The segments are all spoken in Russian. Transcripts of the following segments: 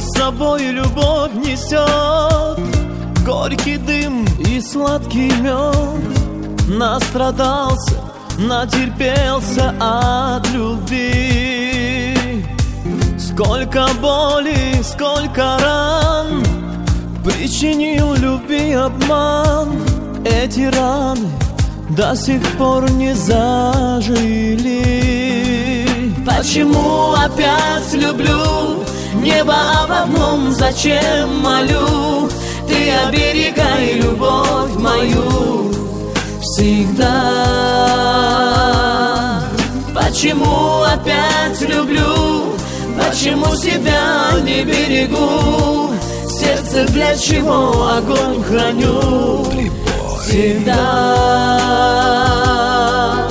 с собой любовь несет горький дым и сладкий мед. Настрадался, натерпелся от любви. Сколько боли, сколько ран причинил любви обман. Эти раны до сих пор не зажили. Почему опять люблю? Небо об одном зачем молю? Ты оберегай любовь мою всегда. Почему опять люблю? Почему себя не берегу? Сердце для чего огонь храню всегда.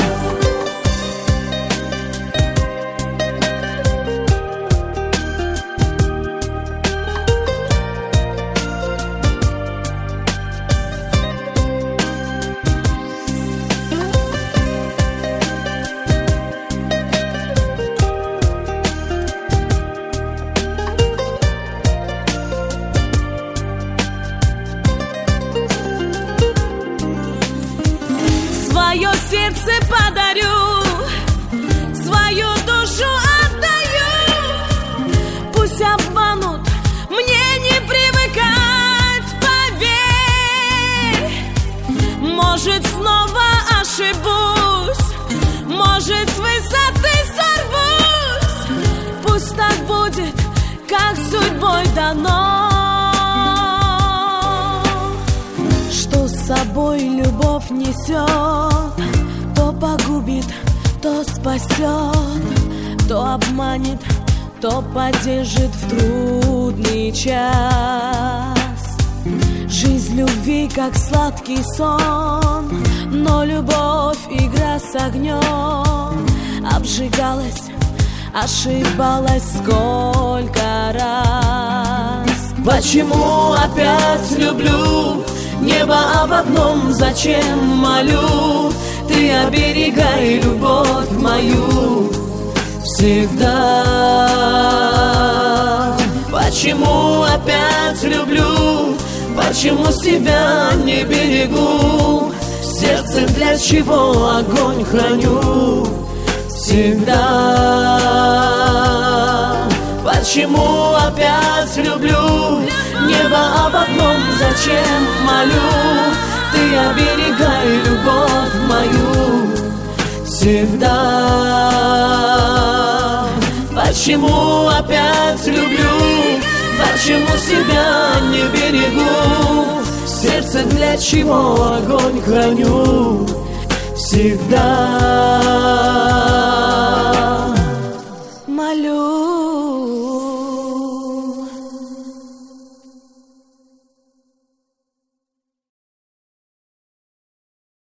Свое сердце подарю, свою душу отдаю. Пусть обманут, мне не привыкать, поверь. Может, снова ошибусь, может, с высоты сорвусь. Пусть так будет, как судьбой дано. Что с собой любовь несет, то погубит, то спасет, то обманет, то поддержит в трудный час. Жизнь любви, как сладкий сон, но любовь — игра с огнем. Обжигалась, ошибалась сколько раз. Почему опять люблю? Небо об одном зачем молю? Ты оберегай любовь мою всегда. Почему опять люблю? Почему себя не берегу? Сердце для чего огонь храню всегда. Почему опять люблю? Небо об одном зачем молю? Ты оберегай любовь мою всегда. Почему опять люблю? Почему себя не берегу? Сердце для чего огонь храню всегда.